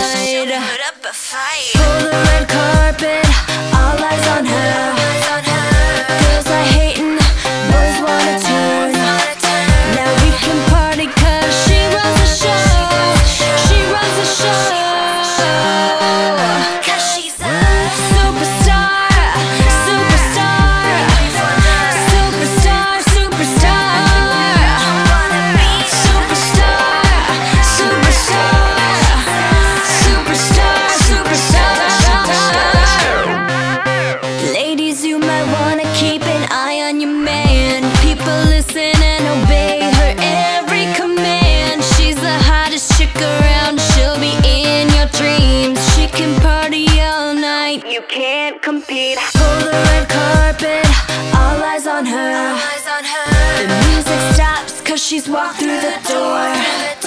night. Put up a fight. Pull the red carpet, all eyes on her. Girls are hating, boys wanna turn. Now we can party 'cause she runs the show. She runs the show. 'Cause she's a Superstar, superstar, superstar, superstar, superstar, superstar, superstar. Ladies, you might wanna keep an eye on your man. People listen and obey her every command. She's the hottest chick around. She'll be in your dreams. She can party all night. You can't compete. Pull the red carpet, all eyes on her. eyes on her. The music stops 'cause she's walked through the door.